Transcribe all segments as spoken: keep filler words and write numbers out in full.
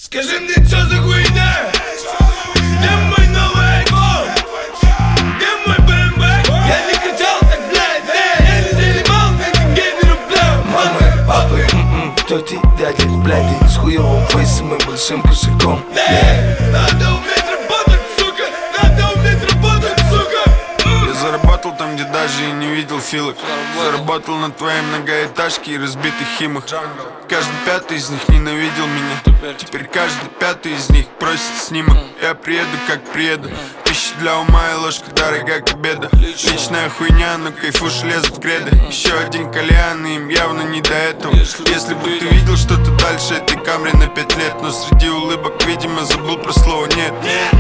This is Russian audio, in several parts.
Скажи мне, что за хуйня? Где мой новый айфон? Где мой бэ эм вэ? Я не кричал так, блядь, я не занимал на деньги не рубля. Мамы, папы, м-м, тети, дяди, бляди, с хуевым фейсом и большим кошельком. Надо уметь работать, сука, надо уметь работать, сука. Я заработал там, где даже и не видел филок. Заработал на твоей многоэтажке и разбитых химах. Каждый пятый из них ненавидел меня. Теперь каждый пятый из них просит снимок. Я приеду, как приеду. Пища для ума и ложка дорога к обеду. Личная хуйня, но кайфуш лезут греды. Еще один кальян, и им явно не до этого. Если бы ты видел что-то дальше этой камеры на пять лет, но среди улыбок, видимо, забыл про слово нет.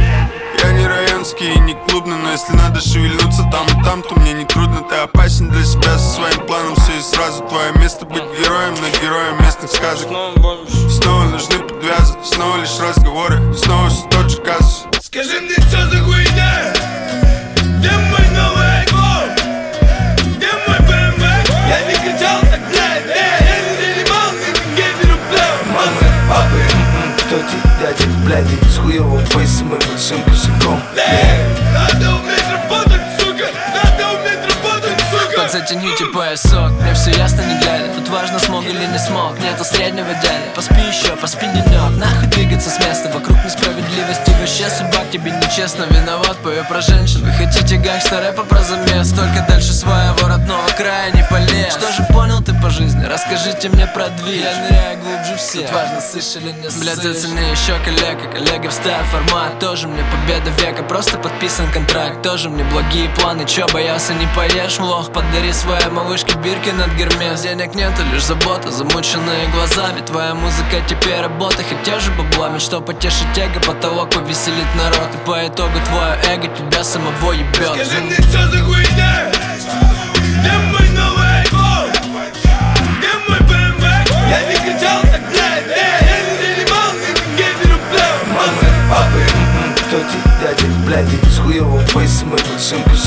Я не районский и не клубный, но если надо шевельнуться там и там, то мне не трудно. Ты опасен для себя со своим планом, все и сразу. Твое место быть героем, но героем местных сказок. Снова нужны подвязы, снова лишь разговоры, снова все тот же казус. Скажи мне, что за хуйня? Где мой новый айфон? Где мой бэ эм вэ? Я не кричал так, блядь, я не занимал на деньги не рубля. Мамы, папы, м-м, тети, дяди, бляди, с хуевым фейсом и большим кошельком. Надо уметь работать, сука, надо уметь работать, сука. Подзатяните поясок, мне все ясно не глядя. Тут важно, смог или не смог, нету среднего дяди. Поспи еще, поспи денек, нахуй двигаться с места. Вокруг несправедливости, вообще судьба тебе нечестно. Виноват, пою про женщин. Вы хотите гангста рэпа про замес, только дальше своего родного края не полез. Что же понял ты по жизни, расскажите мне про движ. Я ныряю глубже всех, тут важно, слышали, не слышишь. Блядь, зацени еще коллега, коллега вставь формат. Тоже мне победа века, просто подписан контракт. Тоже мне благие планы, чё боялся не поешь, лох. Подари своей малышке бирки над Гермес. Денег нету, лишь забота, замученные глаза. Ведь твоя музыка теперь работа, хотя же бабла. Мечта потешить эго, потолок повеселить народ. И по итогу твое эго тебя самого ебет. Скажи мне, что за хуйня? Где мой новый айфон? Где мой бэ эм вэ? Я не кричал так, блядь, я не занимал на деньги не рубля. Мамы, папы, м-м, тети, дяди, бляди, с хуевым фейсом и большим кошельком.